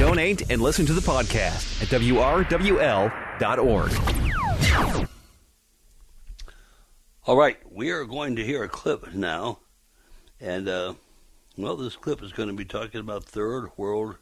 Donate and listen to the podcast at WRWL.org. All right, we are going to hear a clip now. And, this clip is going to be talking about third world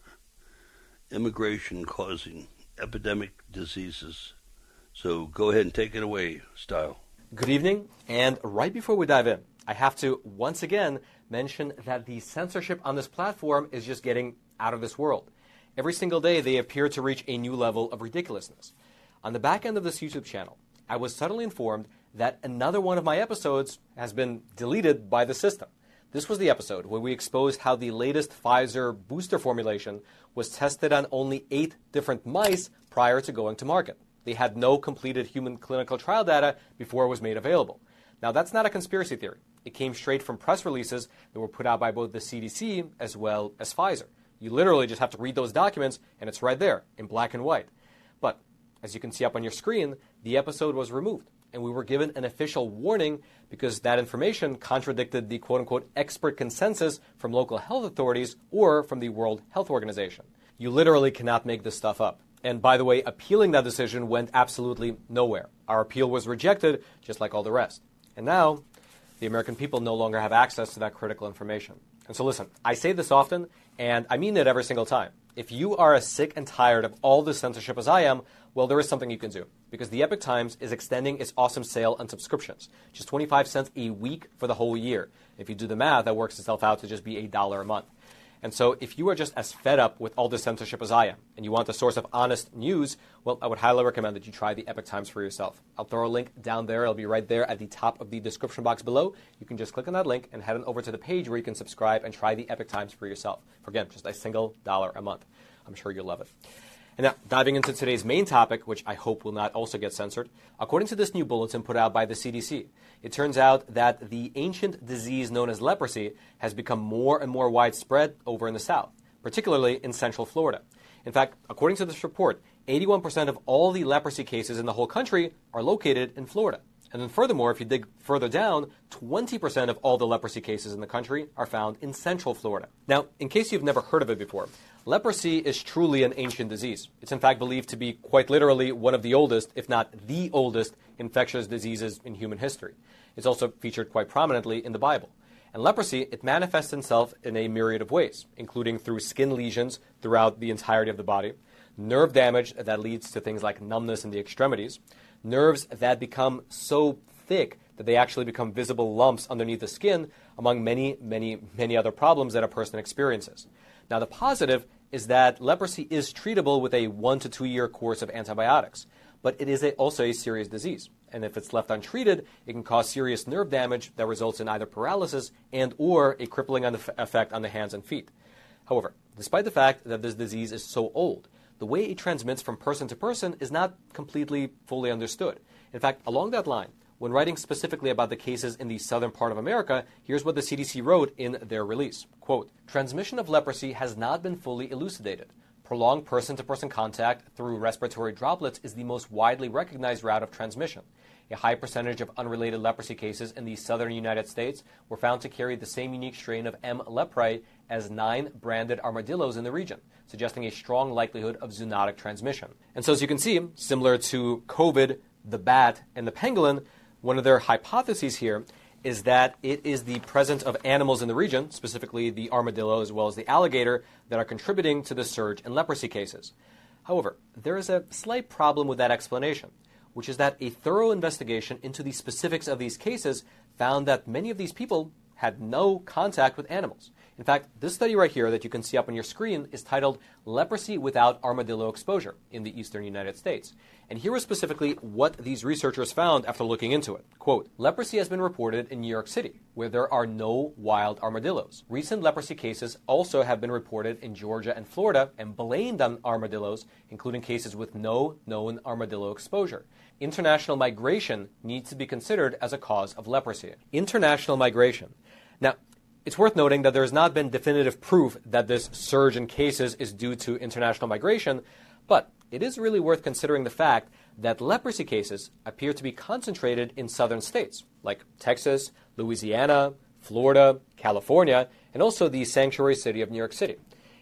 immigration causing epidemic diseases. So go ahead and take it away, Style. Good evening, and right before we dive in, I have to once again mention that the censorship on this platform is just getting out of this world. Every single day, they appear to reach a new level of ridiculousness. On the back end of this YouTube channel, I was suddenly informed that another one of my episodes has been deleted by the system. This was the episode where we exposed how the latest Pfizer booster formulation was tested on only 8 different mice prior to going to market. They had no completed human clinical trial data before it was made available. Now, that's not a conspiracy theory. It came straight from press releases that were put out by both the CDC as well as Pfizer. You literally just have to read those documents, and it's right there in black and white. But as you can see up on your screen, the episode was removed, and we were given an official warning because that information contradicted the quote-unquote expert consensus from local health authorities or from the World Health Organization. You literally cannot make this stuff up. And by the way, appealing that decision went absolutely nowhere. Our appeal was rejected, just like all the rest. And now, the American people no longer have access to that critical information. And so listen, I say this often, and I mean it every single time. If you are as sick and tired of all this censorship as I am, well, there is something you can do. Because the Epoch Times is extending its awesome sale on subscriptions. Just 25 cents a week for the whole year. If you do the math, that works itself out to just be $1 a month. And so if you are just as fed up with all this censorship as I am, and you want a source of honest news, well, I would highly recommend that you try the Epoch Times for yourself. I'll throw a link down there. It'll be right there at the top of the description box below. You can just click on that link and head on over to the page where you can subscribe and try the Epoch Times for yourself. For, again, just a single $1 a month. I'm sure you'll love it. And now, diving into today's main topic, which I hope will not also get censored, according to this new bulletin put out by the CDC, it turns out that the ancient disease known as leprosy has become more and more widespread over in the South, particularly in Central Florida. In fact, according to this report, 81% of all the leprosy cases in the whole country are located in Florida. And then furthermore, if you dig further down, 20% of all the leprosy cases in the country are found in Central Florida. Now, in case you've never heard of it before, leprosy is truly an ancient disease. It's in fact believed to be quite literally one of the oldest, if not the oldest, infectious diseases in human history. It's also featured quite prominently in the Bible. And leprosy, it manifests itself in a myriad of ways, including through skin lesions throughout the entirety of the body, nerve damage that leads to things like numbness in the extremities, nerves that become so thick that they actually become visible lumps underneath the skin, among many, many, many other problems that a person experiences. Now, the positive is that leprosy is treatable with a 1 to 2 year course of antibiotics, but it is also a serious disease. And if it's left untreated, it can cause serious nerve damage that results in either paralysis and or a crippling effect on the hands and feet. However, despite the fact that this disease is so old, the way it transmits from person to person is not completely fully understood. In fact, along that line, when writing specifically about the cases in the southern part of America, here's what the CDC wrote in their release. Quote, transmission of leprosy has not been fully elucidated. Prolonged person-to-person contact through respiratory droplets is the most widely recognized route of transmission. A high percentage of unrelated leprosy cases in the southern United States were found to carry the same unique strain of M. leprae as 9 branded armadillos in the region, suggesting a strong likelihood of zoonotic transmission. And so as you can see, similar to COVID, the bat, and the pangolin, one of their hypotheses here is that it is the presence of animals in the region, specifically the armadillo as well as the alligator, that are contributing to the surge in leprosy cases. However, there is a slight problem with that explanation, which is that a thorough investigation into the specifics of these cases found that many of these people had no contact with animals. In fact, this study right here that you can see up on your screen is titled Leprosy Without Armadillo Exposure in the Eastern United States. And here is specifically what these researchers found after looking into it. Quote, leprosy has been reported in New York City, where there are no wild armadillos. Recent leprosy cases also have been reported in Georgia and Florida and blamed on armadillos, including cases with no known armadillo exposure. International migration needs to be considered as a cause of leprosy. International migration. Now, it's worth noting that there has not been definitive proof that this surge in cases is due to international migration, but it is really worth considering the fact that leprosy cases appear to be concentrated in southern states like Texas, Louisiana, Florida, California, and also the sanctuary city of New York City.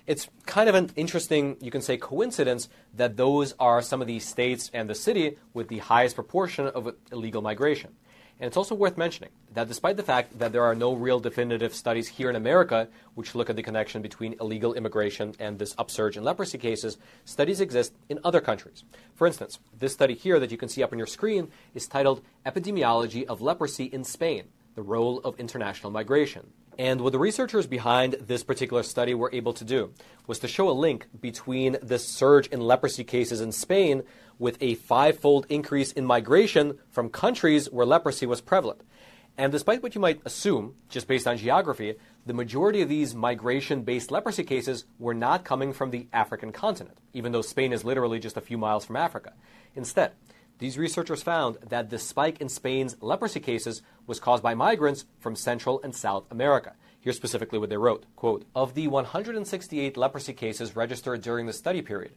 It's kind of an interesting, you can say, coincidence that those are some of the states and the city with the highest proportion of illegal migration. And it's also worth mentioning that despite the fact that there are no real definitive studies here in America which look at the connection between illegal immigration and this upsurge in leprosy cases, studies exist in other countries. For instance, this study here that you can see up on your screen is titled Epidemiology of Leprosy in Spain, the Role of International Migration. And what the researchers behind this particular study were able to do was to show a link between this surge in leprosy cases in Spain with a 5-fold increase in migration from countries where leprosy was prevalent. And despite what you might assume, just based on geography, the majority of these migration-based leprosy cases were not coming from the African continent, even though Spain is literally just a few miles from Africa. Instead, these researchers found that the spike in Spain's leprosy cases was caused by migrants from Central and South America. Here's specifically what they wrote, quote, "Of the 168 leprosy cases registered during the study period,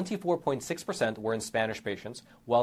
24.6% were in Spanish patients, while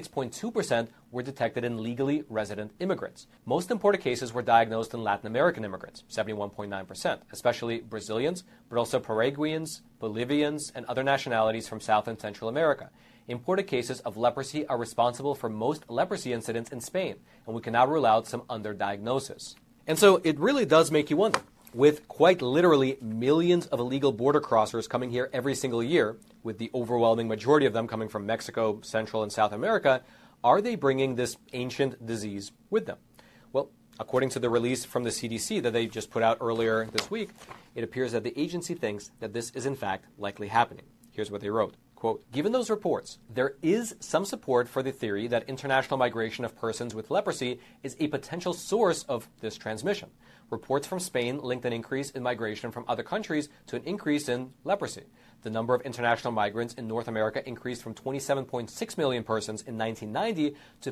76.2% were detected in legally resident immigrants. Most imported cases were diagnosed in Latin American immigrants, 71.9%, especially Brazilians, but also Paraguayans, Bolivians, and other nationalities from South and Central America. Imported cases of leprosy are responsible for most leprosy incidents in Spain, and we cannot rule out some underdiagnosis." And so it really does make you wonder, with quite literally millions of illegal border crossers coming here every single year, with the overwhelming majority of them coming from Mexico, Central and South America, are they bringing this ancient disease with them? Well, according to the release from the CDC that they just put out earlier this week, it appears that the agency thinks that this is in fact likely happening. Here's what they wrote. Quote, "Given those reports, there is some support for the theory that international migration of persons with leprosy is a potential source of this transmission. Reports from Spain linked an increase in migration from other countries to an increase in leprosy. The number of international migrants in North America increased from 27.6 million persons in 1990 to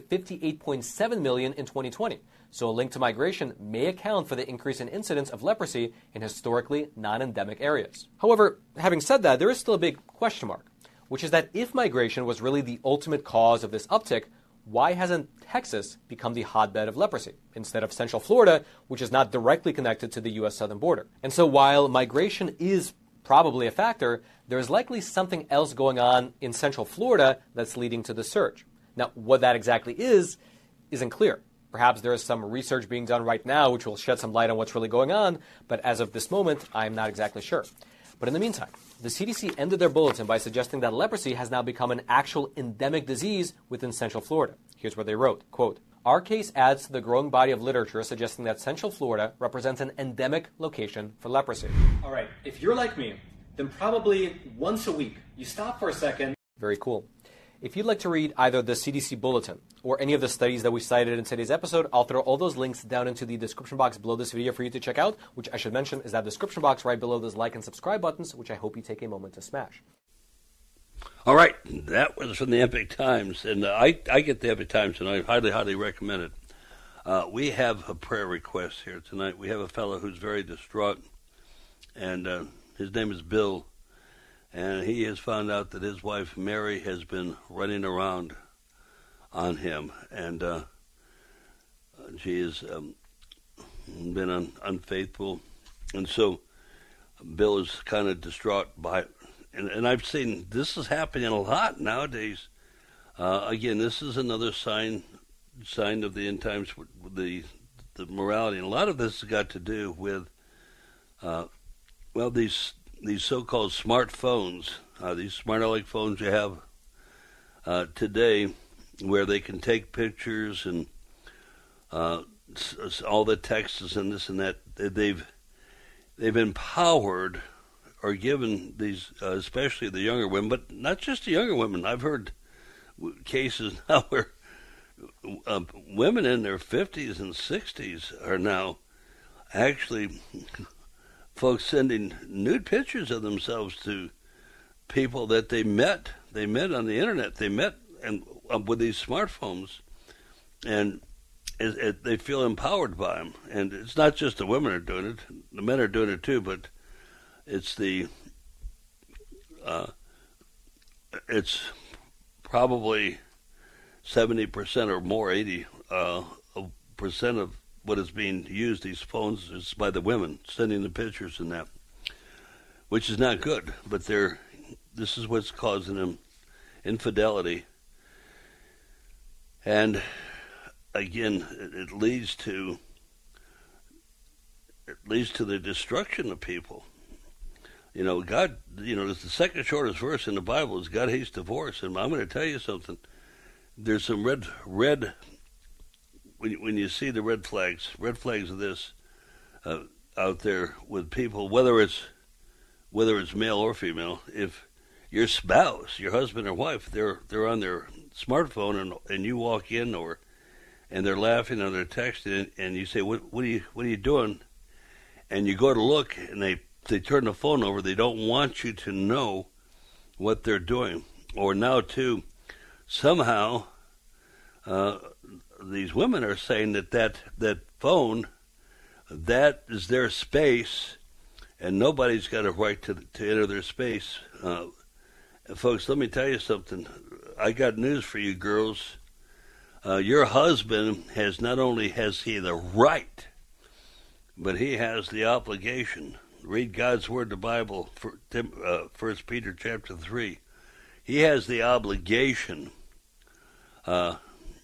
58.7 million in 2020. So a link to migration may account for the increase in incidence of leprosy in historically non-endemic areas." However, having said that, there is still a big question mark, which is that if migration was really the ultimate cause of this uptick, why hasn't Texas become the hotbed of leprosy instead of Central Florida, which is not directly connected to the U.S. southern border? And so while migration is probably a factor, there is likely something else going on in Central Florida that's leading to the surge. Now, what that exactly isn't clear. Perhaps there is some research being done right now which will shed some light on what's really going on, but as of this moment, I'm not exactly sure. But in the meantime, the CDC ended their bulletin by suggesting that leprosy has now become an actual endemic disease within Central Florida. Here's what they wrote, quote, "Our case adds to the growing body of literature suggesting that Central Florida represents an endemic location for leprosy." All right, if you're like me, then probably once a week, you stop for a second. Very cool. If you'd like to read either the CDC bulletin or any of the studies that we cited in today's episode, I'll throw all those links down into the description box below this video for you to check out, which I should mention is that description box right below those like and subscribe buttons, which I hope you take a moment to smash. All right, that was from the Epic Times, and I get the Epic Times, and I highly recommend it. We have a prayer request here tonight. We have a fellow who's very distraught, and his name is Bill. And he has found out that his wife, Mary, has been running around on him. And she has been unfaithful. And so Bill is kind of distraught by it. And I've seen this is happening a lot nowadays. Again, this is another sign of the end times, the morality. And a lot of this has got to do with, these so-called smartphones, these smart aleck phones you have today, where they can take pictures and all the texts and this and that. They've empowered or given these, especially the younger women, but not just the younger women. I've heard cases now where women in their 50s and 60s are now actually folks sending nude pictures of themselves to people that they met on the internet. They met with these smartphones, and they feel empowered by them. And it's not just the women are doing it; the men are doing it too. But it's it's probably 70% or more, 80% of what is being used, these phones, is by the women, sending the pictures and that. which is not good. But this is what's causing them infidelity. And again, it leads to the destruction of people. God, it's the second shortest verse in the Bible is God hates divorce. And I'm going to tell you something. There's some red, when you see the red flags of this out there with people, whether it's male or female, if your spouse, your husband or wife, they're on their smartphone and you walk in and they're laughing or they're texting and you say, what are you doing? And you go to look and they turn the phone over. They don't want you to know what they're doing. Or now, too, somehow these women are saying that phone, that is their space, and nobody's got a right to enter their space. Folks, let me tell you something. I got news for you girls. Your husband not only has he the right, but he has the obligation. Read God's Word, the Bible, 1 Peter chapter 3. He has the obligation to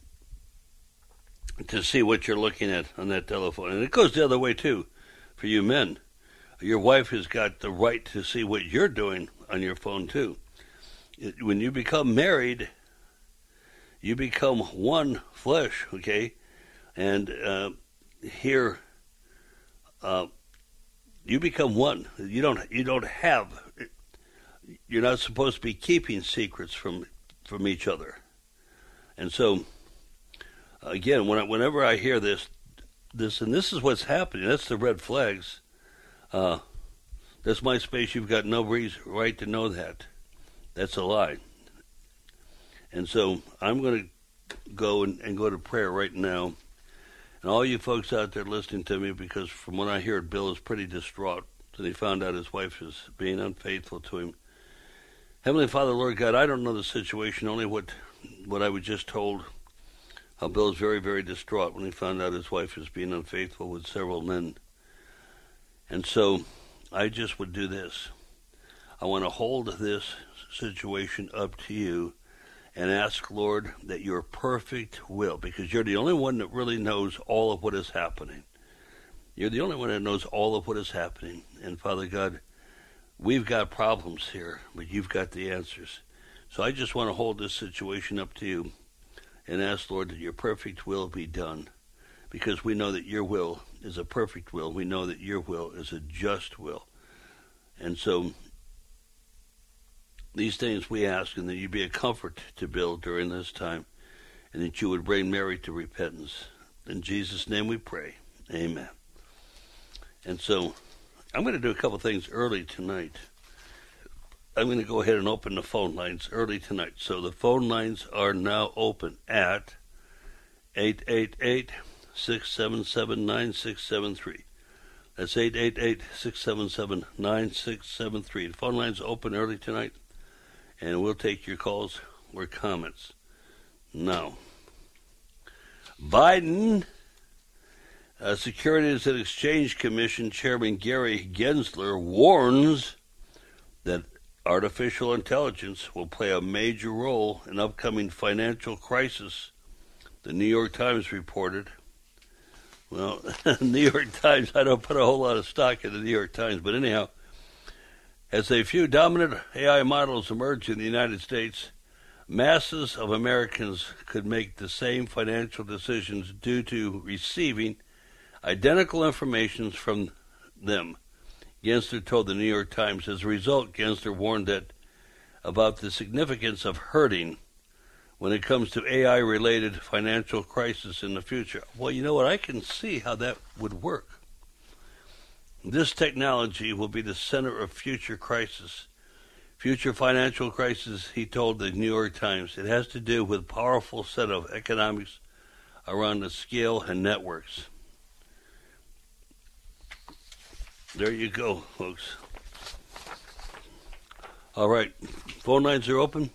see what you're looking at on that telephone. And it goes the other way, too, for you men. Your wife has got the right to see what you're doing on your phone, too. When you become married, you become one flesh, okay? And here... you become one. You're not supposed to be keeping secrets from each other. And so, again, whenever I hear this, and this is what's happening, that's the red flags. That's my space. You've got no right to know that. That's a lie. And so I'm going to go and go to prayer right now. And all you folks out there listening to me, because from what I hear, Bill is pretty distraught that he found out his wife is being unfaithful to him. Heavenly Father, Lord God, I don't know the situation, only what I was just told, how Bill is very, very distraught when he found out his wife is being unfaithful with several men. And so I just would do this. I want to hold this situation up to you and ask, Lord, that your perfect will, because you're the only one that really knows all of what is happening. You're the only one that knows all of what is happening. And Father God, we've got problems here, but you've got the answers. So I just want to hold this situation up to you and ask, Lord, that your perfect will be done, because we know that your will is a perfect will. We know that your will is a just will. And so these things we ask, and that you be a comfort to Bill during this time, and that you would bring Mary to repentance. In Jesus' name we pray. Amen. And so I'm going to do a couple things early tonight. I'm going to go ahead and open the phone lines early tonight. So the phone lines are now open at 888-677-9673. That's 888-677-9673. The phone lines are open early tonight, and we'll take your calls or comments. Now, Biden, Securities and Exchange Commission Chairman Gary Gensler warns that artificial intelligence will play a major role in upcoming financial crisis, the New York Times reported. Well, New York Times, I don't put a whole lot of stock in the New York Times, but anyhow, as a few dominant AI models emerge in the United States, masses of Americans could make the same financial decisions due to receiving identical information from them, Gensler told the New York Times. As a result, Gensler warned about the significance of herding when it comes to AI-related financial crisis in the future. Well, you know what? I can see how that would work. This technology will be the center of future crisis. Future financial crisis, he told the New York Times. It has to do with a powerful set of economics around the scale and networks. There you go, folks. All right. Phone lines are open,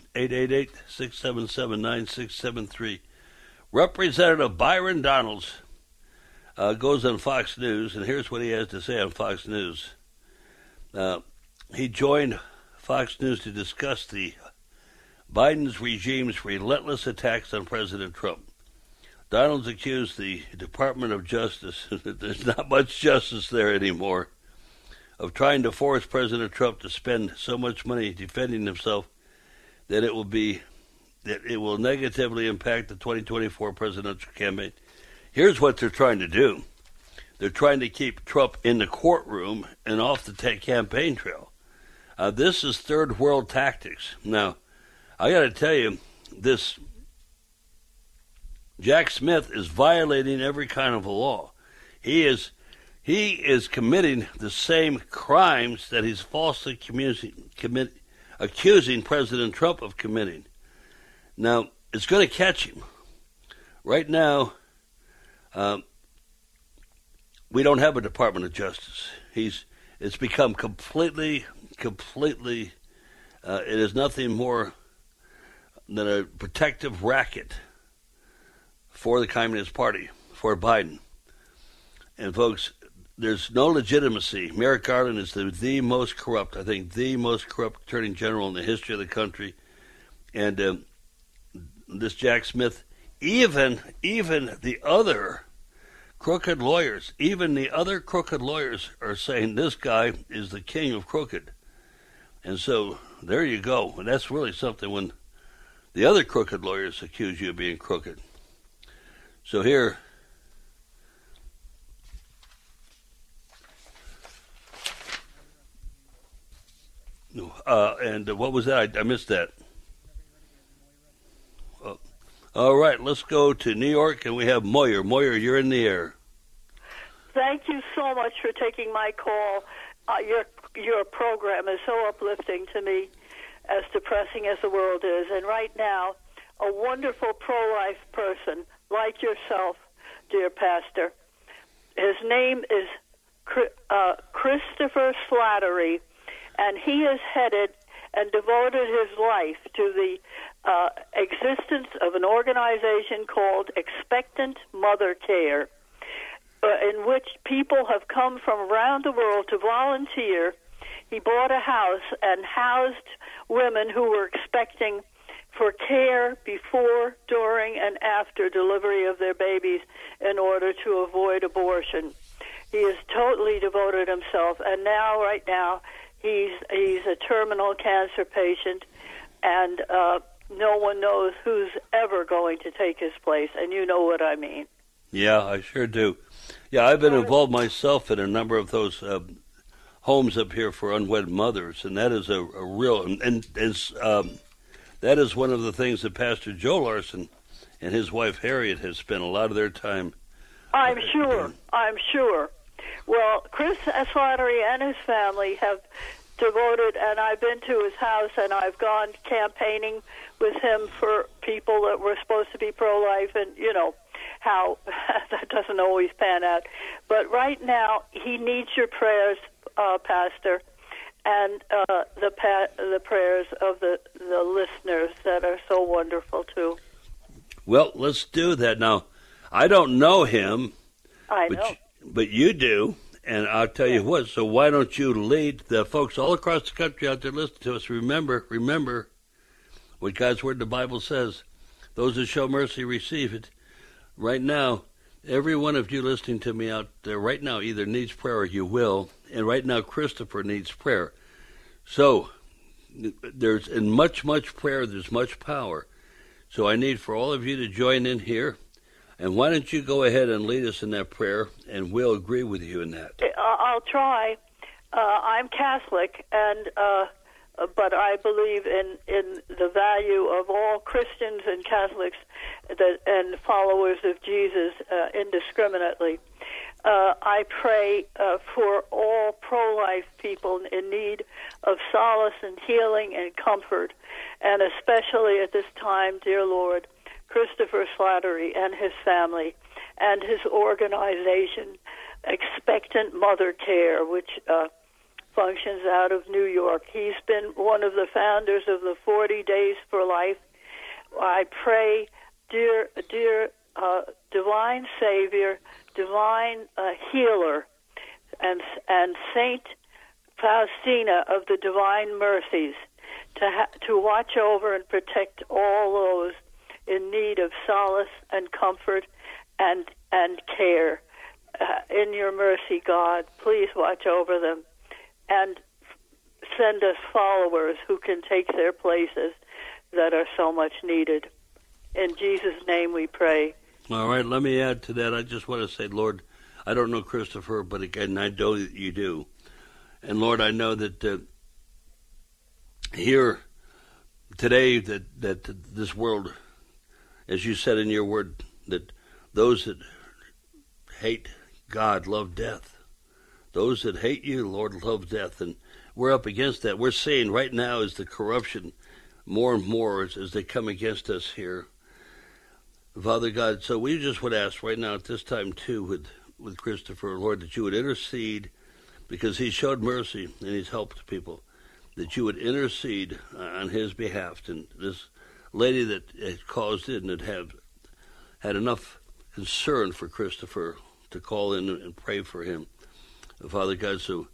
888-677-9673. Representative Byron Donalds goes on Fox News, and here's what he has to say on Fox News. he joined Fox News to discuss the Biden's regime's relentless attacks on President Trump. Donald's accused the Department of Justice, there's not much justice there anymore, of trying to force President Trump to spend so much money defending himself that it will negatively impact the 2024 presidential campaign. Here's what they're trying to do. They're trying to keep Trump in the courtroom and off the campaign trail. This is third world tactics. Now, I got to tell you, this Jack Smith is violating every kind of a law. He is committing the same crimes that he's falsely accusing President Trump of committing. Now, it's going to catch him. Right now, we don't have a Department of Justice. It's become completely, it is nothing more than a protective racket for the Communist Party, for Biden. And folks, there's no legitimacy. Merrick Garland is the most corrupt, I think, the most corrupt Attorney General in the history of the country. And this Jack Smith, even the other crooked lawyers, are saying this guy is the king of crooked. And so there you go. And that's really something when the other crooked lawyers accuse you of being crooked. So here, and what was that? I missed that. All right, let's go to New York, and we have Moyer. Moyer, you're in the air. Thank you so much for taking my call. Your program is so uplifting to me, as depressing as the world is. And right now, a wonderful pro-life person like yourself, dear Pastor. His name is Christopher Slattery, and he has headed and devoted his life to the existence of an organization called Expectant Mother Care, in which people have come from around the world to volunteer. He bought a house and housed women who were expecting for care before, during, and after delivery of their babies in order to avoid abortion. He has totally devoted himself, and right now, he's a terminal cancer patient, and no one knows who's ever going to take his place, and you know what I mean. Yeah, I sure do. Yeah, I've been involved myself in a number of those homes up here for unwed mothers, and that is a real and that is one of the things that Pastor Joe Larson and his wife Harriet has spent a lot of their time. I'm sure. Well, Chris Slattery and his family have devoted, and I've been to his house, and I've gone campaigning with him for people that were supposed to be pro-life, and you know how that doesn't always pan out. But right now, he needs your prayers, Pastor, and the prayers of the listeners that are so wonderful too. Well, let's do that now. I don't know him. I know. But you do, and I'll tell you what, so why don't you lead the folks all across the country out there listening to us? Remember what God's Word, the Bible says. Those who show mercy receive it. Right now, every one of you listening to me out there right now either needs prayer or you will, and right now Christopher needs prayer. So, there's in much prayer, there's much power. So I need for all of you to join in here. And why don't you go ahead and lead us in that prayer, and we'll agree with you in that. I'll try. I'm Catholic, and but I believe in the value of all Christians and Catholics and followers of Jesus indiscriminately. I pray for all pro-life people in need of solace and healing and comfort, and especially at this time, dear Lord, Christopher Slattery and his family and his organization, Expectant Mother Care, which functions out of New York. He's been one of the founders of the 40 Days for Life. I pray, dear divine Savior, divine healer, and Saint Faustina of the Divine Mercies to watch over and protect all those in need of solace and comfort and care. In your mercy, God, please watch over them and send us followers who can take their places that are so much needed. In Jesus' name we pray. All right, let me add to that. I just want to say, Lord, I don't know Christopher, but again, I know that you do. And Lord, I know that here today, that this world, as you said in your word, that those that hate God love death. Those that hate you, Lord, love death. And we're up against that. We're seeing right now is the corruption more and more as they come against us here. Father God, so we just would ask right now at this time, too, with Christopher, Lord, that you would intercede, because he showed mercy and he's helped people, that you would intercede on his behalf. And this lady that had caused it and had enough concern for Christopher to call in and pray for him. Father God, so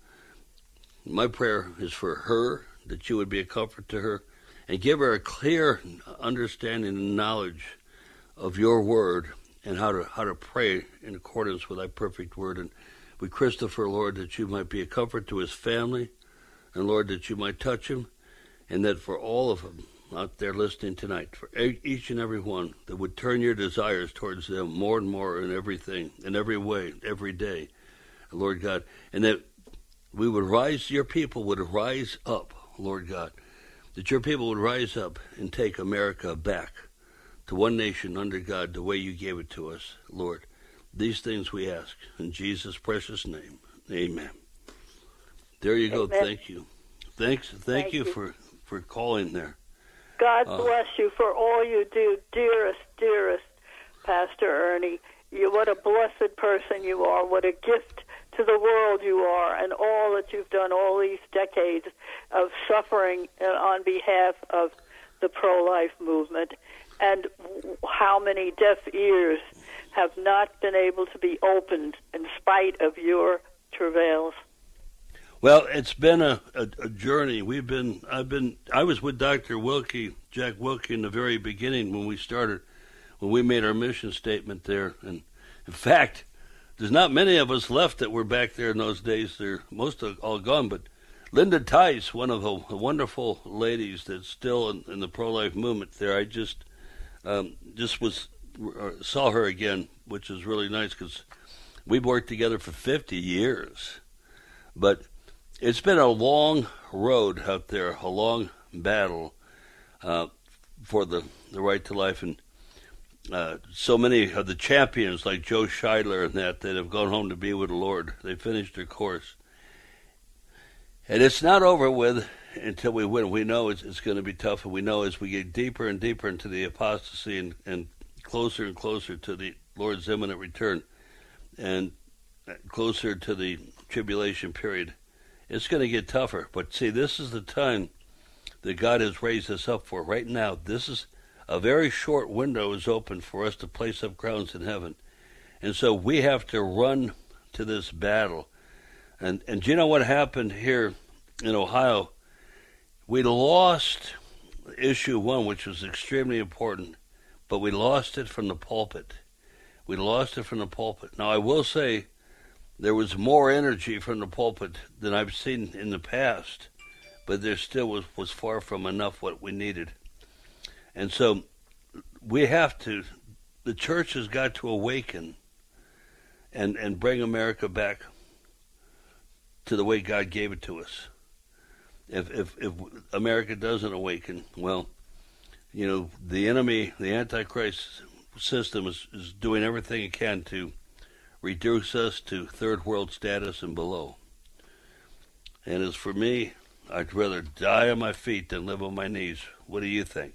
my prayer is for her, that you would be a comfort to her and give her a clear understanding and knowledge of your word and how to pray in accordance with thy perfect word. And with Christopher, Lord, that you might be a comfort to his family, and Lord, that you might touch him, and that for all of them out there listening tonight, for each and every one, that would turn your desires towards them more and more in everything, in every way, every day, Lord God, and that we would rise, your people would rise up, Lord God, that your people would rise up and take America back to one nation under God the way you gave it to us, Lord. These things we ask in Jesus' precious name. Amen. There you go. Amen. Thank you. Thank you for calling there. God bless you for all you do, dearest Pastor Ernie. What a blessed person you are. What a gift to the world you are, and all that you've done all these decades of suffering on behalf of the pro-life movement, and how many deaf ears have not been able to be opened in spite of your travails. Well, it's been a journey. I was with Dr. Wilkie, Jack Wilkie, in the very beginning when we made our mission statement there. And in fact, there's not many of us left that were back there in those days. They're most all gone. But Linda Tice, one of the wonderful ladies that's still in the pro-life movement there, I just saw her again, which is really nice because we've worked together for 50 years. But it's been a long road out there, a long battle for the right to life. And so many of the champions like Joe Scheidler and that have gone home to be with the Lord. They finished their course. And it's not over with until we win. We know it's going to be tough, and we know as we get deeper and deeper into the apostasy and closer and closer to the Lord's imminent return and closer to the tribulation period, it's going to get tougher. But see, this is the time that God has raised us up for. Right now, this is a very short window is open for us to place up crowns in heaven. And so we have to run to this battle. And do you know what happened here in Ohio? We lost issue 1, which was extremely important, but we lost it from the pulpit. We lost it from the pulpit. Now, I will say there was more energy from the pulpit than I've seen in the past, but there still was far from enough what we needed. And so the church has got to awaken and bring America back to the way God gave it to us. If America doesn't awaken, well, you know, the enemy, the Antichrist system is doing everything it can to reduce us to third world status and below. And as for me, I'd rather die on my feet than live on my knees. What do you think?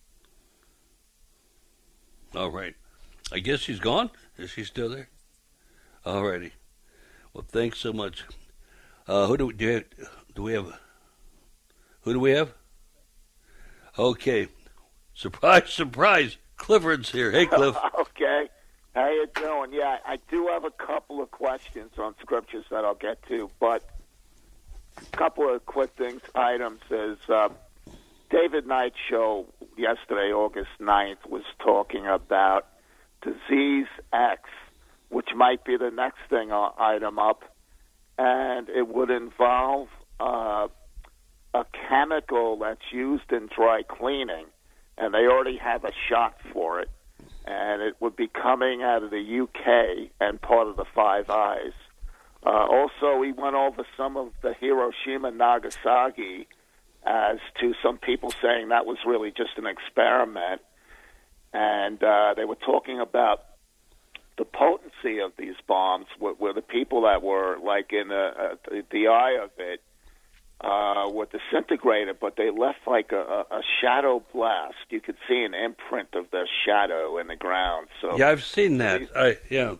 All right. I guess she's gone? Is she still there? All righty. Well, thanks so much. Who do we have? Who do we have? Okay. Surprise, surprise. Clifford's here. Hey, Cliff. Okay. How you doing? Yeah, I do have a couple of questions on scriptures that I'll get to, but couple of quick items is David Knight's show yesterday, August 9th, was talking about Disease X, which might be the next item up, and it would involve a chemical that's used in dry cleaning, and they already have a shot for it, and it would be coming out of the UK and part of the Five Eyes. Also, he went over some of the Hiroshima and Nagasaki as to some people saying that was really just an experiment. And they were talking about the potency of these bombs, where the people that were like in the eye of it were disintegrated, but they left like a shadow blast. You could see an imprint of their shadow in the ground. So yeah, I've seen that. Yeah.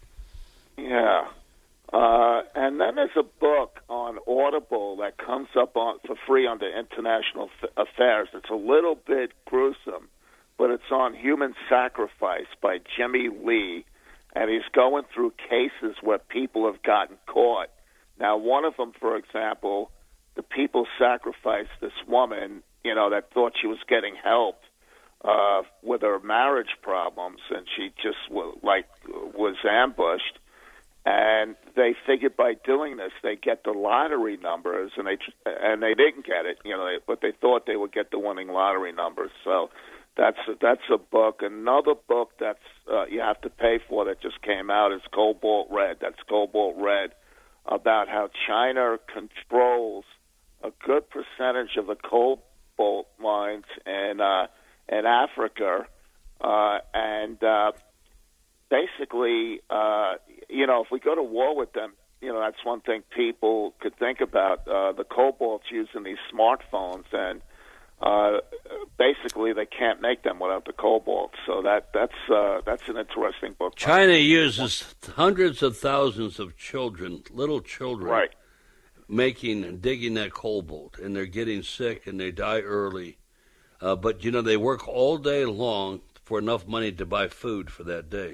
And then there's a book on Audible that comes up for free under International Affairs. It's a little bit gruesome, but it's on human sacrifice by Jimmy Lee, and he's going through cases where people have gotten caught. Now, one of them, for example, the people sacrificed this woman, that thought she was getting help with her marriage problems, and she just was ambushed. And they figured by doing this, they get the lottery numbers, and they didn't get it, but they thought they would get the winning lottery numbers. So that's a book. Another book that's you have to pay for that just came out is Cobalt Red. That's Cobalt Red, about how China controls a good percentage of the cobalt mines in Africa, and basically, if we go to war with them, that's one thing people could think about. The cobalt's used in these smartphones, and basically they can't make them without the cobalt. So that's an interesting book. China uses hundreds of thousands of children, little children, right, making and digging that cobalt, and they're getting sick and they die early. But they work all day long for enough money to buy food for that day.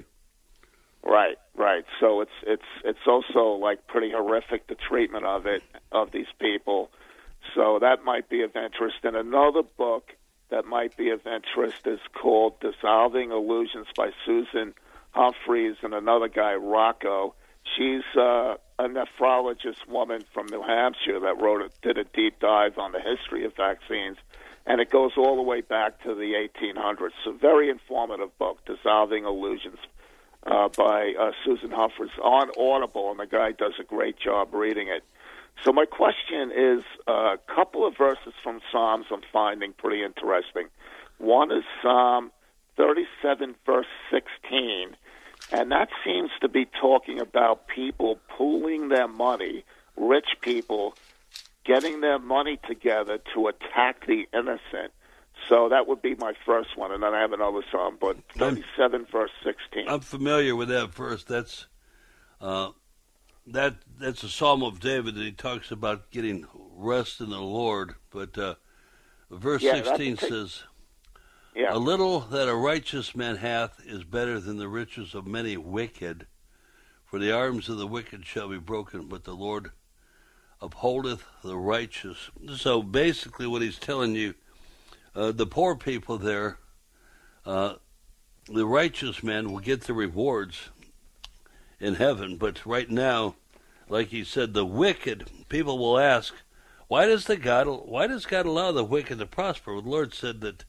Right. So it's also like pretty horrific, the treatment of these people. So that might be of interest. And another book that might be of interest is called Dissolving Illusions by Susan Humphreys and another guy, Rocco. She's a nephrologist woman from New Hampshire that did a deep dive on the history of vaccines, and it goes all the way back to the 1800s. So very informative book, Dissolving Illusions, by Susan Humphreys on Audible, and the guy does a great job reading it. So my question is a couple of verses from Psalms I'm finding pretty interesting. One is Psalm 37, verse 16, and that seems to be talking about people pooling their money, rich people getting their money together to attack the innocent. So that would be my first one, and then I have another psalm, but 37, verse 16. I'm familiar with that verse. That's a Psalm of David that he talks about getting rest in the Lord. But verse 16 says, A little that a righteous man hath is better than the riches of many wicked. For the arms of the wicked shall be broken, but the Lord upholdeth the righteous. So basically what he's telling you, the poor people there, the righteous man will get the rewards in heaven. But right now, like he said, the wicked, people will ask, why does God allow the wicked to prosper? Well, the Lord said that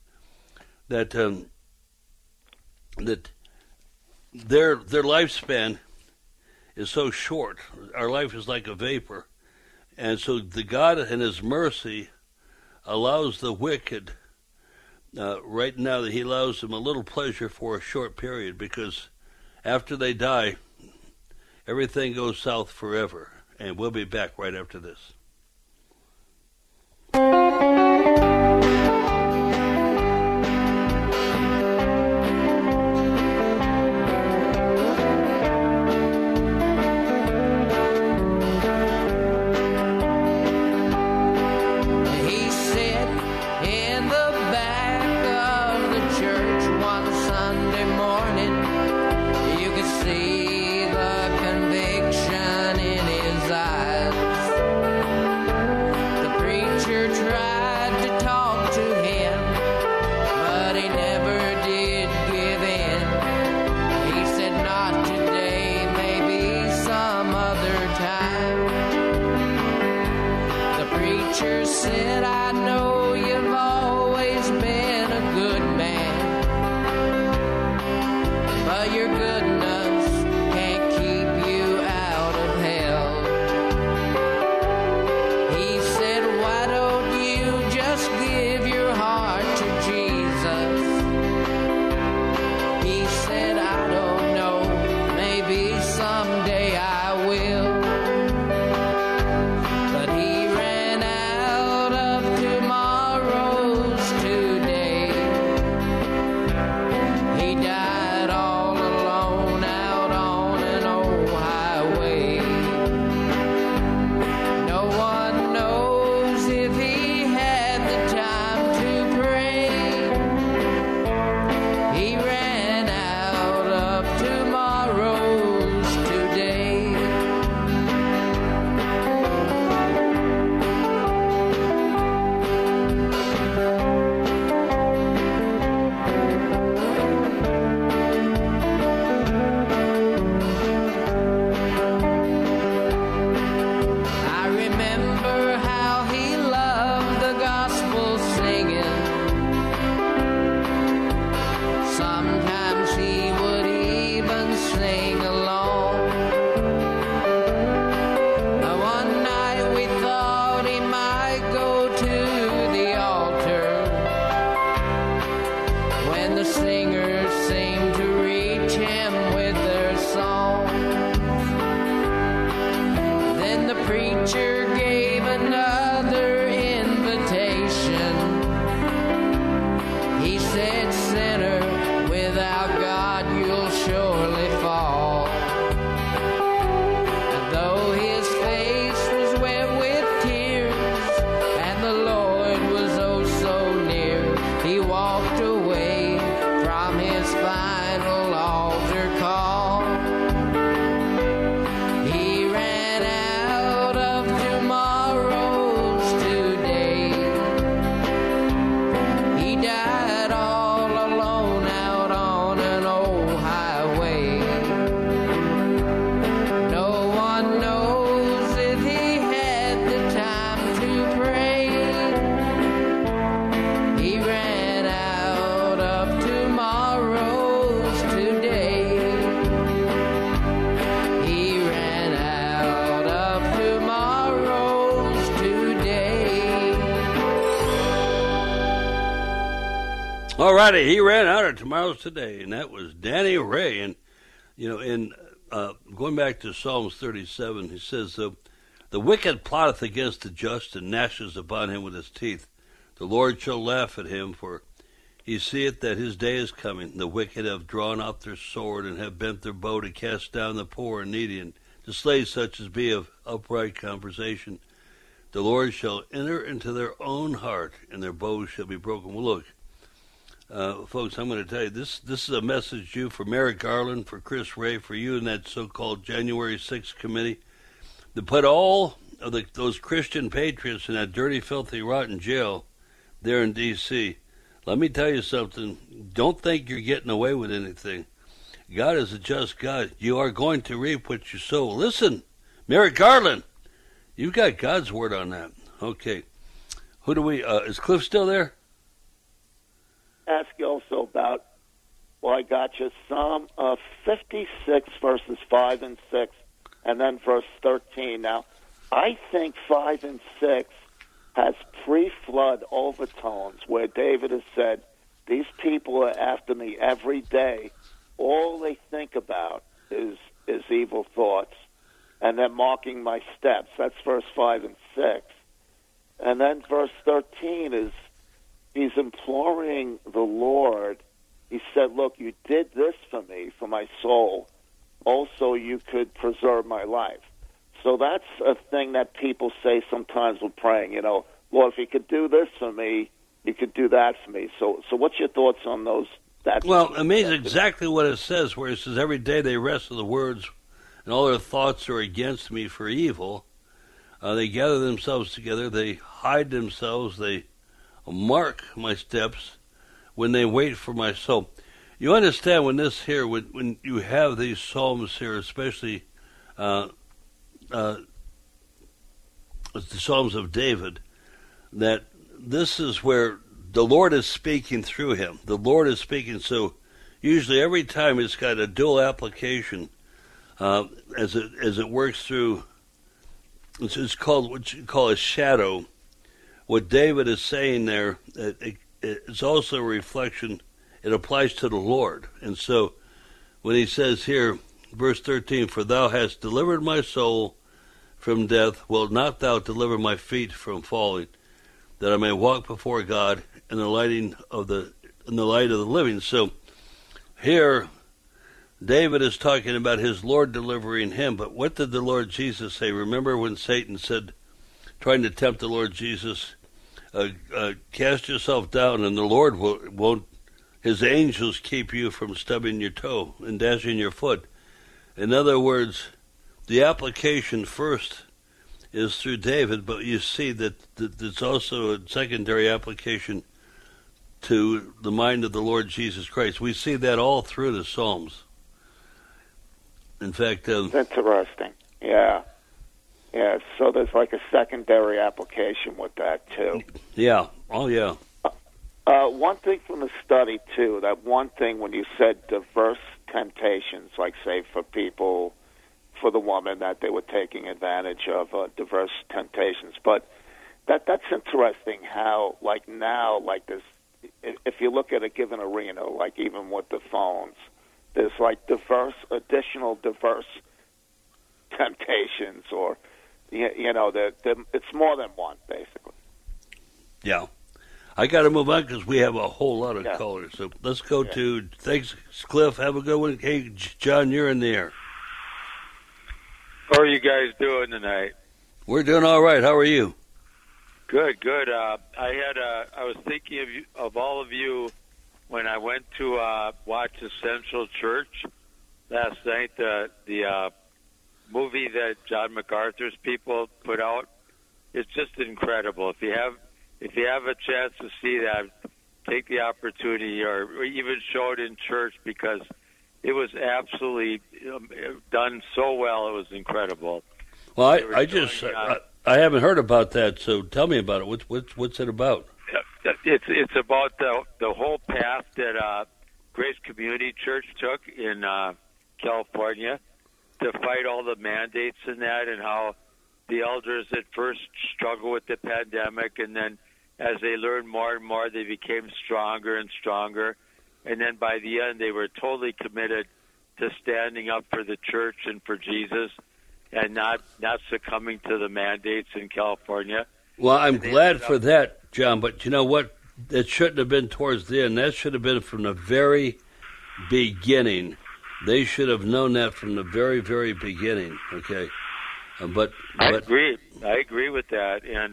their lifespan is so short. Our life is like a vapor. And so the God in his mercy allows the wicked, right now that he allows them a little pleasure for a short period, because after they die, everything goes south forever. And we'll be back right after this. said, sinner, without God you'll surely fall. And though his face was wet with tears, and the Lord was oh so near, he walked away from his final altar call. He ran out of tomorrow's today. He died all alone out on an old highway. No one knows if he had the time to pray. He ran out of tomorrow's today. He ran out of tomorrow's today. All righty, he ran out of tomorrow's today, and that was Danny Ray. And, in going back to Psalms 37, he says, the wicked plotteth against the just, and gnashes upon him with his teeth. The Lord shall laugh at him, for he seeth that his day is coming. The wicked have drawn out their sword, and have bent their bow to cast down the poor and needy, and to slay such as be of upright conversation. The Lord shall enter into their own heart, and their bows shall be broken. Well, look, folks, I'm going to tell you, this is a message due for Merrick Garland, for Chris Ray, for you and that so-called January 6th committee, to put all of those Christian patriots in that dirty, filthy, rotten jail there in D.C. Let me tell you something. Don't think you're getting away with anything. God is a just God. You are going to reap what you sow. Listen, Merrick Garland, you got God's word on that. Okay. Who do we, is Cliff still there? Ask you also about, well, I got you, Psalm 56, verses 5 and 6, and then verse 13. Now, I think 5 and 6 has pre-flood overtones where David has said, these people are after me every day. All they think about is evil thoughts, and they're marking my steps. That's verse 5 and 6. And then verse 13 is, he's imploring the Lord. He said, look, you did this for me, for my soul. Also, you could preserve my life. So that's a thing that people say sometimes when praying, Lord, if you could do this for me, you could do that for me. So what's your thoughts on those? Well, it means exactly what it says, where it says, every day they wrestle the words, and all their thoughts are against me for evil. They gather themselves together, they hide themselves, they mark my steps when they wait for my soul. You understand when you have these psalms here, especially the Psalms of David, that this is where the Lord is speaking through him. The Lord is speaking, so usually every time it's got a dual application as it works through. It's called what you call a shadow. What David is saying there, it's also a reflection. It applies to the Lord. And so when he says here, verse 13, for thou hast delivered my soul from death, wilt not thou deliver my feet from falling, that I may walk before God in the light of the living. So here, David is talking about his Lord delivering him. But what did the Lord Jesus say? Remember when Satan said, trying to tempt the Lord Jesus, cast yourself down, and the Lord won't. His angels keep you from stubbing your toe and dashing your foot. In other words, the application first is through David, but you see that it's also a secondary application to the mind of the Lord Jesus Christ. We see that all through the Psalms. In fact, it's interesting. Yeah. So there's like a secondary application with that too. Yeah. Oh, yeah. One thing from the study too. That one thing when you said diverse temptations, like say for people, for the woman that they were taking advantage of diverse temptations. But that's interesting. How like now, like this, if you look at a given arena, like even with the phones, there's like additional diverse temptations, or it's more than one, basically. Yeah, I got to move on because we have a whole lot of callers. So let's go to, thanks, Cliff. Have a good one. Hey, John, you're in the air. How are you guys doing tonight? We're doing all right. How are you? Good, good. I was thinking of all of you when I went to watch Essential Church last night. The movie that John MacArthur's people put out. It's just incredible. If you have a chance to see that, take the opportunity, or even show it in church, because it was absolutely done so well. It was incredible. Well, I haven't heard about that, so tell me about it. What's it about? It's about the whole path that Grace Community Church took in California to fight all the mandates in that, and how the elders at first struggled with the pandemic, and then as they learned more and more, they became stronger and stronger. And then by the end, they were totally committed to standing up for the church and for Jesus, and not succumbing to the mandates in California. Well, I'm glad for that, John, but you know what? It shouldn't have been towards the end. That should have been from the very beginning. They should have known that from the very, very beginning, okay? But I agree with that, and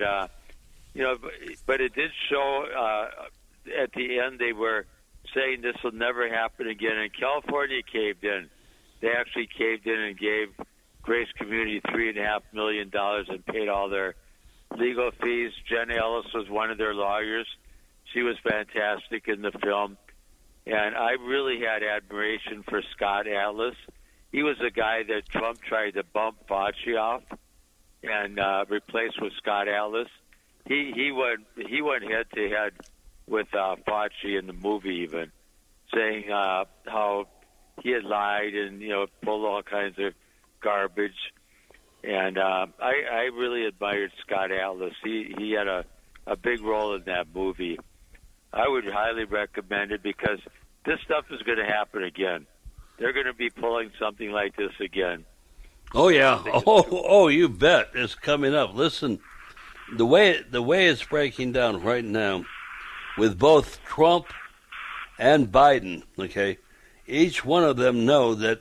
but it did show at the end they were saying this will never happen again, and California caved in. They actually caved in and gave Grace Community $3.5 million and paid all their legal fees. Jen Ellis was one of their lawyers. She was fantastic in the film, and I really had admiration for Scott Atlas. He was a guy that Trump tried to bump Fauci off and replace with Scott Atlas. He went head to head with Fauci in the movie, even saying how he had lied and pulled all kinds of garbage. And I really admired Scott Atlas. He had a big role in that movie. I would highly recommend it, because this stuff is going to happen again. They're going to be pulling something like this again. Oh yeah. Oh, you bet. It's coming up. Listen, the way it's breaking down right now, with both Trump and Biden, okay, each one of them know that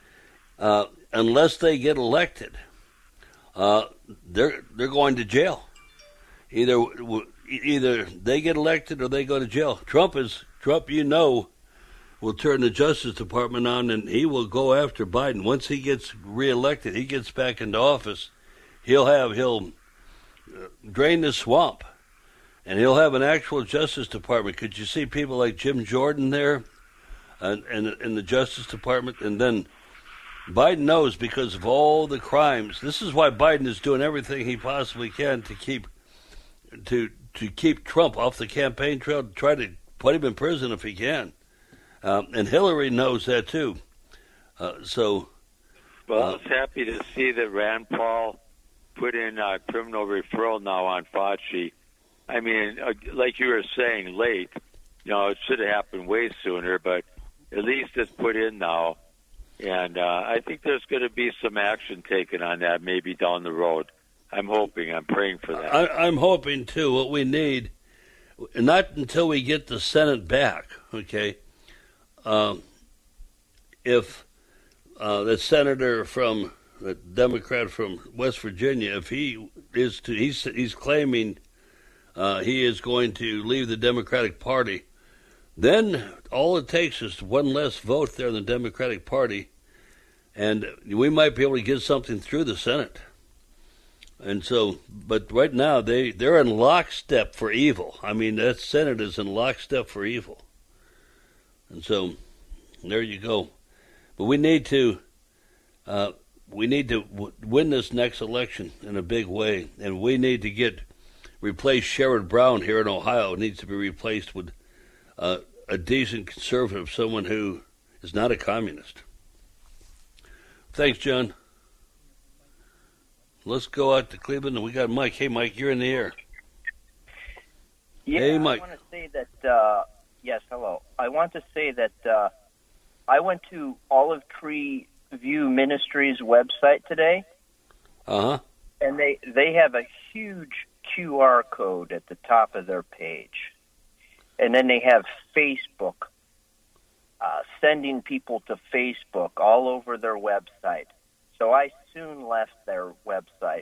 unless they get elected, they're going to jail. Either they get elected or they go to jail. Trump, will turn the Justice Department on, and he will go after Biden. Once he gets reelected, he gets back into office, he'll drain the swamp, and he'll have an actual Justice Department. Could you see people like Jim Jordan there in the Justice Department? And then Biden knows, because of all the crimes. This is why Biden is doing everything he possibly can to keep Trump off the campaign trail, to try to put him in prison if he can. And Hillary knows that too. Well, I was happy to see that Rand Paul put in criminal referral now on Fauci. I mean, like you were saying, late. It should have happened way sooner, but at least it's put in now. And I think there's going to be some action taken on that maybe down the road. I'm praying for that. I'm hoping too. What we need, not until we get the Senate back, okay? If the senator the Democrat from West Virginia, if he's claiming he is going to leave the Democratic Party, then all it takes is one less vote there in the Democratic Party, and we might be able to get something through the Senate. And so, but right now they're in lockstep for evil. I mean, that Senate is in lockstep for evil. And so, there you go. But we need to win this next election in a big way, and we need to replace Sherrod Brown here in Ohio. It needs to be replaced with a decent conservative, someone who is not a communist. Thanks, John. Let's go out to Cleveland, and we got Mike. Hey, Mike, you're in the air. Yeah, hey, Mike. I want to say that, yes, hello. I want to say that I went to Olive Tree View Ministries website today. Uh-huh. And they have a huge QR code at the top of their page. And then they have Facebook, sending people to Facebook all over their website. So I soon left their website.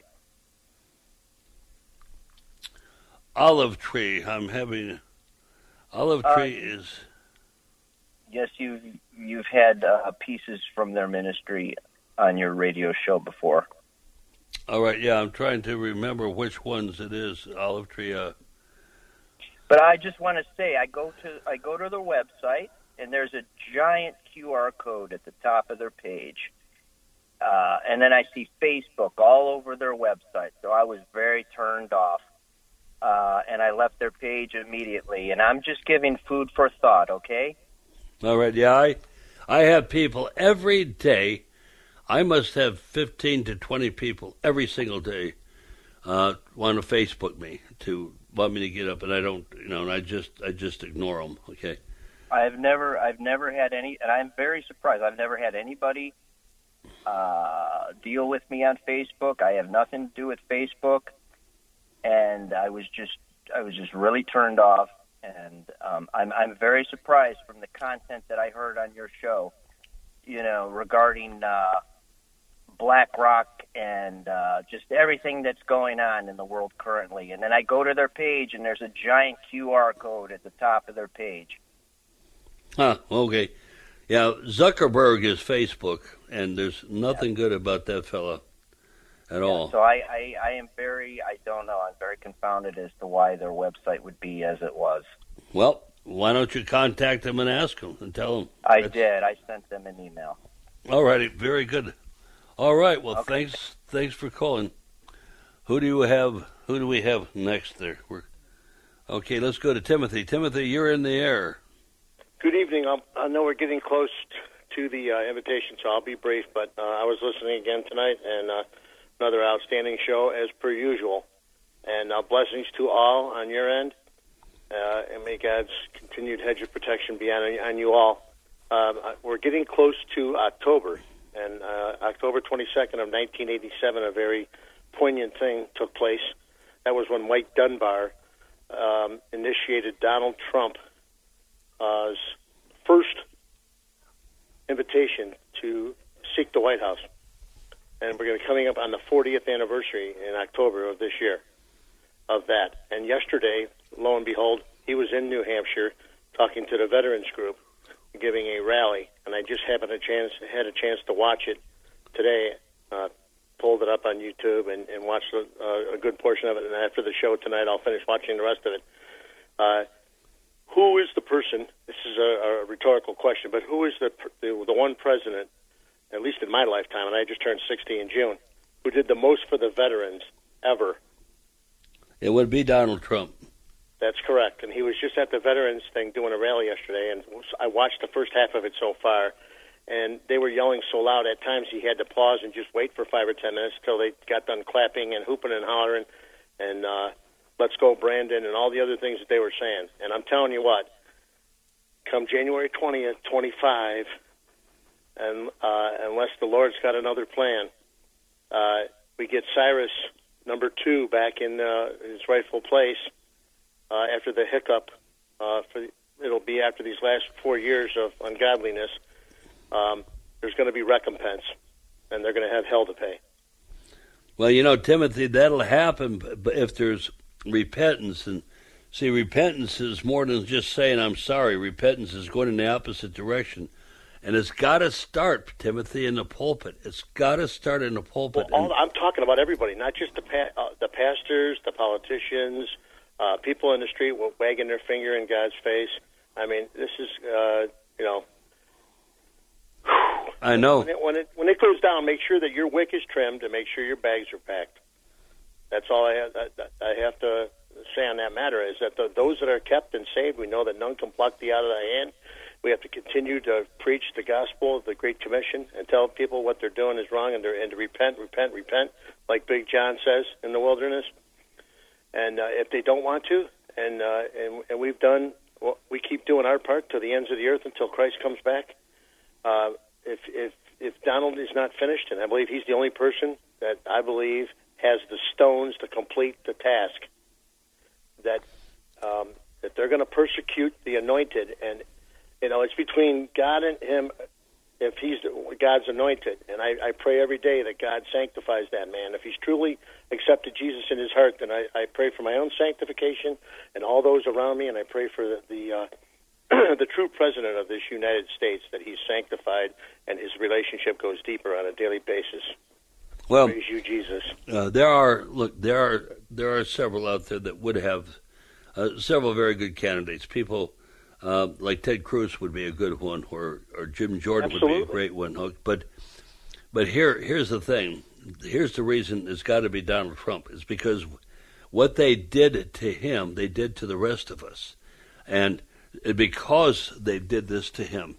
Olive Tree. I'm having Olive Tree is. Yes, you've had pieces from their ministry on your radio show before. All right, yeah, I'm trying to remember which ones it is. Olive Tree. But I just want to say, I go to their website, and there's a giant QR code at the top of their page, and then I see Facebook all over their website. So I was very turned off, and I left their page immediately. And I'm just giving food for thought. Okay. All right, yeah, I have people every day. I must have 15 to 20 people every single day want to Facebook me to want me to get up, and I don't, and I just ignore them. Okay. I've never had any, and I'm very surprised. I've never had anybody deal with me on Facebook. I have nothing to do with Facebook, and I was just really turned off. And I'm very surprised from the content that I heard on your show, regarding BlackRock and just everything that's going on in the world currently. And then I go to their page, and there's a giant QR code at the top of their page. Huh, okay. Yeah, Zuckerberg is Facebook, and there's nothing good about that fella at all. So I am I don't know, I'm very confounded as to why their website would be as it was. Well, why don't you contact them and ask them and tell them? I did. I sent them an email. All righty, very good. All right, well, thanks for calling. Who do we have next there? Okay, let's go to Timothy. Timothy, you're in the air. Good evening. I know we're getting close to the invitation, so I'll be brief, but I was listening again tonight, and another outstanding show as per usual. And blessings to all on your end, and may God's continued hedge of protection be on you all. We're getting close to October, and October 22nd of 1987, a very poignant thing took place. That was when Mike Dunbar initiated Donald Trump's first invitation to seek the White House. And we're going to be coming up on the 40th anniversary in October of this year of that. And yesterday, lo and behold, he was in New Hampshire talking to the Veterans Group, giving a rally. And I just had a chance to watch it today. Pulled it up on YouTube and watched a good portion of it. And after the show tonight, I'll finish watching the rest of it. Who is the person? This is a rhetorical question, but who is the one president, at least in my lifetime, and I just turned 60 in June, who did the most for the veterans ever? It would be Donald Trump. That's correct, and he was just at the veterans thing doing a rally yesterday, and I watched the first half of it so far, and they were yelling so loud at times he had to pause and just wait for 5 or 10 minutes until they got done clapping and hooping and hollering, and let's go, Brandon, and all the other things that they were saying. And I'm telling you what, come January 20th, 25, and unless the Lord's got another plan, we get Cyrus number 2 back in his rightful place after the hiccup. It'll be after these last 4 years of ungodliness. There's going to be recompense, and they're going to have hell to pay. Well, Timothy, that'll happen if there's repentance. And see, repentance is more than just saying I'm sorry. Repentance is going in the opposite direction, and it's got to start, Timothy, in the pulpit. It's got to start in the pulpit. Well, I'm talking about everybody, not just the pastors, the politicians, people in the street wagging their finger in God's face. I mean, this is I know. When it goes down, make sure that your wick is trimmed and make sure your bags are packed. That's all I have to say on that matter, is that those that are kept and saved, we know that none can pluck thee out of thy hand. We have to continue to preach the gospel of the Great Commission and tell people what they're doing is wrong and to repent, like Big John says in the wilderness. And if they don't want to, and we've done, we keep doing our part to the ends of the earth until Christ comes back. If Donald is not finished, and I believe he's the only person that I believe has the stones to complete the task, that that they're going to persecute the anointed, and it's between God and him if he's God's anointed. And I pray every day that God sanctifies that man. If he's truly accepted Jesus in his heart, then I pray for my own sanctification and all those around me, and I pray for the the true president of this United States, that he's sanctified and his relationship goes deeper on a daily basis. Well, praise you, Jesus. There are several out there that would have several very good candidates. People like Ted Cruz would be a good one, or Jim Jordan Absolutely. would be a great one. But here's the thing. Here's the reason it's got to be Donald Trump. Is because what they did to him, they did to the rest of us, and because they did this to him,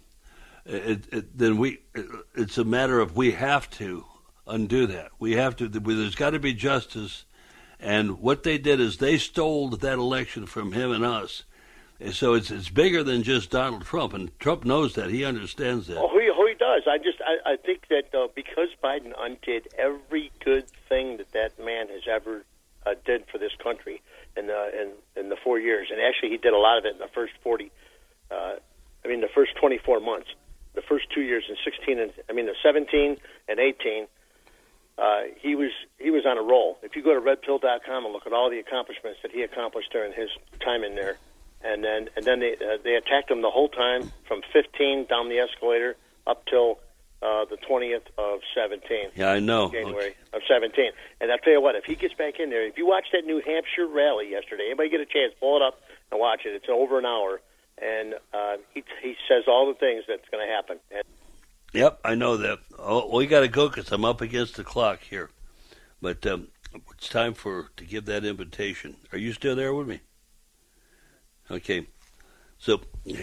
it's a matter of we have to undo that. We have to. There's got to be justice, and what they did is they stole that election from him and us. And so it's bigger than just Donald Trump, and Trump knows that. He understands that. Oh, he does. I think that because Biden undid every good thing that man has ever did for this country in the 4 years, and actually he did a lot of it in the first the first 24 months. The first 2 years in 17 and 18. He was on a roll. If you go to redpill.com and look at all the accomplishments that he accomplished during his time in there, and then they attacked him the whole time from 15 down the escalator up till the 20th of 17. Yeah, I know. January of 17. And I'll tell you what, if he gets back in there, if you watch that New Hampshire rally yesterday, anybody get a chance, pull it up and watch it. It's over an hour, and he says all the things that's going to happen. And yep, I know that. Oh, we got to go because I'm up against the clock here. But it's time to give that invitation. Are you still there with me? Okay. So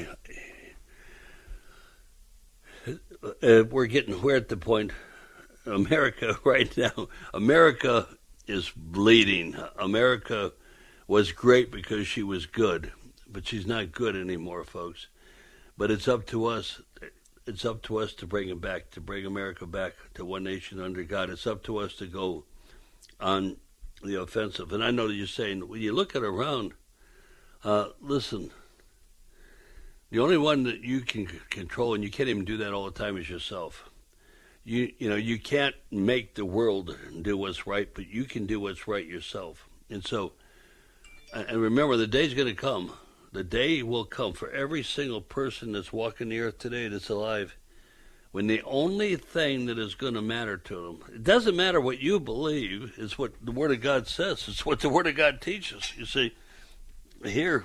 we're at the point. America right now. America is bleeding. America was great because she was good, but she's not good anymore, folks. But it's up to us. It's up to us to bring it back, to bring America back to one nation under God. It's up to us to go on the offensive. And I know that you're saying, when you look at around, listen, the only one that you can control, and you can't even do that all the time, is yourself. You can't make the world do what's right, but you can do what's right yourself. And so, and remember, the day's going to come. The day will come for every single person that's walking the earth today that's alive, when the only thing that is going to matter to them, it doesn't matter what you believe, it's what the Word of God says. It's what the Word of God teaches. You see, here,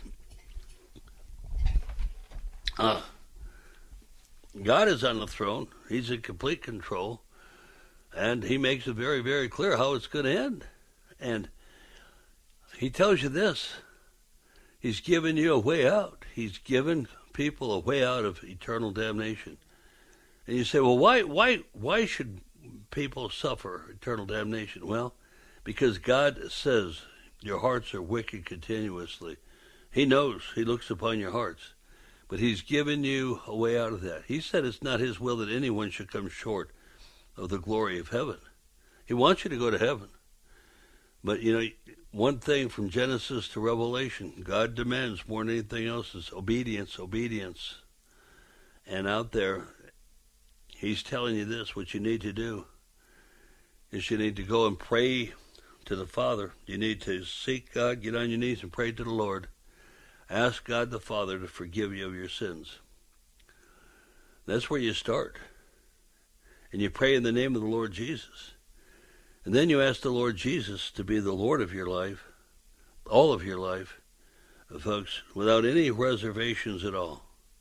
God is on the throne. He's in complete control, and He makes it very, very clear how it's going to end. And He tells you this. He's given you a way out. He's given people a way out of eternal damnation. And you say, well, why should people suffer eternal damnation? Well, because God says your hearts are wicked continuously. He knows. He looks upon your hearts. But He's given you a way out of that. He said it's not His will that anyone should come short of the glory of heaven. He wants you to go to heaven. But, one thing from Genesis to Revelation, God demands more than anything else is obedience, obedience. And out there, He's telling you this, what you need to do is you need to go and pray to the Father. You need to seek God, get on your knees and pray to the Lord. Ask God the Father to forgive you of your sins. That's where you start. And you pray in the name of the Lord Jesus. And then you ask the Lord Jesus to be the Lord of your life, all of your life, folks, without any reservations at all.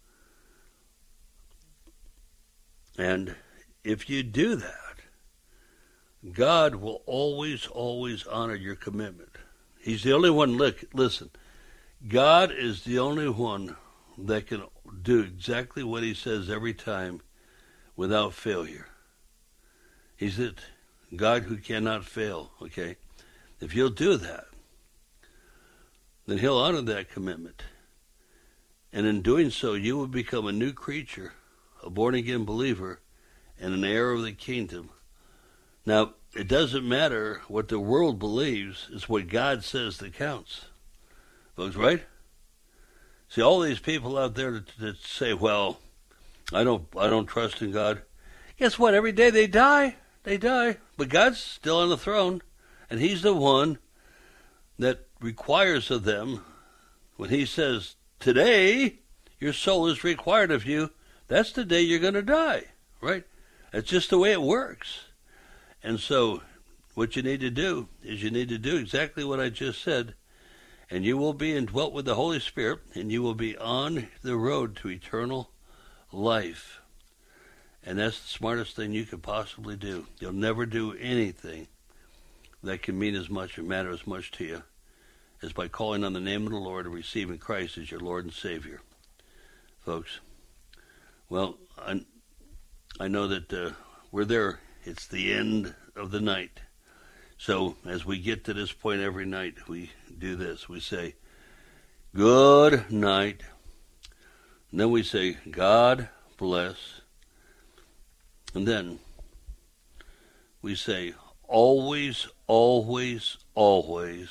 And if you do that, God will always, always honor your commitment. He's the only one, listen, God is the only one that can do exactly what He says every time without failure. He's it. God who cannot fail, okay? If you'll do that, then He'll honor that commitment. And in doing so, you will become a new creature, a born-again believer, and an heir of the kingdom. Now, it doesn't matter what the world believes, it's what God says that counts. Folks, right? See, all these people out there that say, well, I don't trust in God. Guess what? Every day they die. They die. But God's still on the throne, and he's the one that requires of them. When he says, today, your soul is required of you, that's the day you're going to die, right? That's just the way it works. And so what you need to do is you need to do exactly what I just said, and you will be indwelt with the Holy Spirit, and you will be on the road to eternal life. And that's the smartest thing you could possibly do. You'll never do anything that can mean as much or matter as much to you as by calling on the name of the Lord and receiving Christ as your Lord and Savior. Folks, well, I know that we're there. It's the end of the night. So as we get to this point every night, we do this. We say, good night. And then we say, God bless. And then we say, always, always, always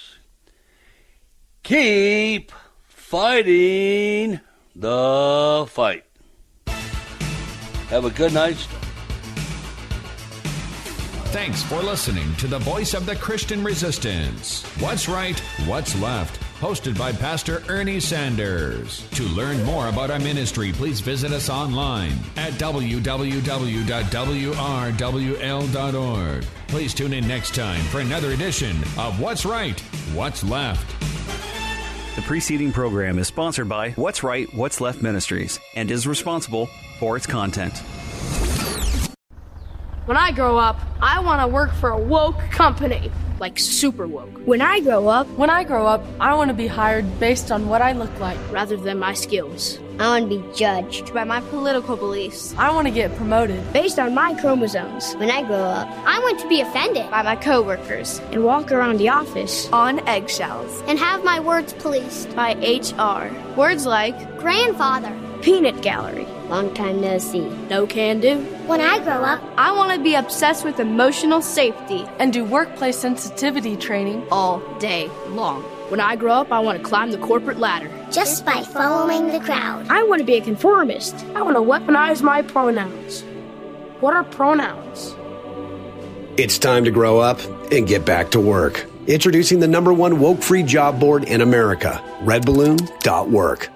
keep fighting the fight. Have a good night. Thanks for listening to the Voice of the Christian Resistance. What's Right, What's Left? Hosted by Pastor Ernie Sanders. To learn more about our ministry, please visit us online at www.wrwl.org. Please tune in next time for another edition of What's Right, What's Left. The preceding program is sponsored by What's Right, What's Left Ministries and is responsible for its content. When I grow up, I want to work for a woke company, like super woke. When I grow up, I want to be hired based on what I look like rather than my skills. I want to be judged by my political beliefs. I want to get promoted based on my chromosomes. When I grow up, I want to be offended by my coworkers and walk around the office on eggshells and have my words policed by HR. Words like grandfather, peanut gallery, long time no see, no can do. When I grow up, I want to be obsessed with emotional safety and do workplace sensitivity training all day long. When I grow up, I want to climb the corporate ladder just by following the crowd. I want to be a conformist. I want to weaponize my pronouns. What are pronouns? It's time to grow up and get back to work. Introducing the #1 woke-free job board in America, redballoon.work.